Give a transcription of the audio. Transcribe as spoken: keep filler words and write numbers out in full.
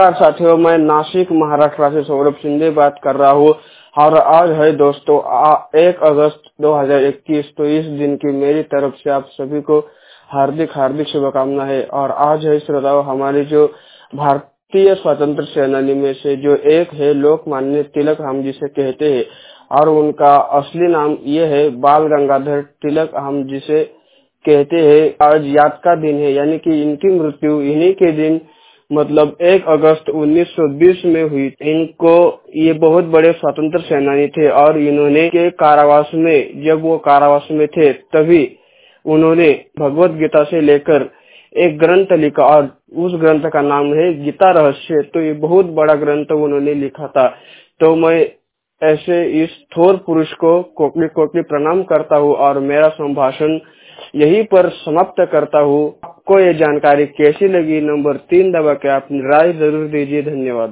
नमस्कार साथियों, मैं नासिक महाराष्ट्र से सौरभ शिंदे बात कर रहा हूँ और आज है दोस्तों एक अगस्त दो हज़ार इक्कीस। तो इस दिन की मेरी तरफ से आप सभी को हार्दिक हार्दिक शुभकामना है। और आज है श्रोताओं हमारे जो भारतीय स्वतंत्र सेनानी में से जो एक है लोकमान्य तिलक, हम जिसे कहते हैं, और उनका असली नाम ये है बाल गंगाधर तिलक, हम जिसे कहते हैं। आज याद का दिन है, यानी कि इनकी मृत्यु इन्हीं के दिन मतलब एक अगस्त उन्नीस सौ बीस में हुई। इनको ये बहुत बड़े स्वतंत्र सेनानी थे और इन्होंने के कारावास में, जब वो कारावास में थे तभी उन्होंने भगवत गीता से लेकर एक ग्रंथ लिखा और उस ग्रंथ का नाम है गीता रहस्य। तो ये बहुत बड़ा ग्रंथ उन्होंने लिखा था। तो मैं ऐसे इस थोर पुरुष को कोटि कोटि प्रणाम करता हूँ और मेरा संभाषण यहीं पर समाप्त करता हूँ। आपको ये जानकारी कैसी लगी, नंबर तीन दबा के अपनी राय जरूर दीजिए। धन्यवाद।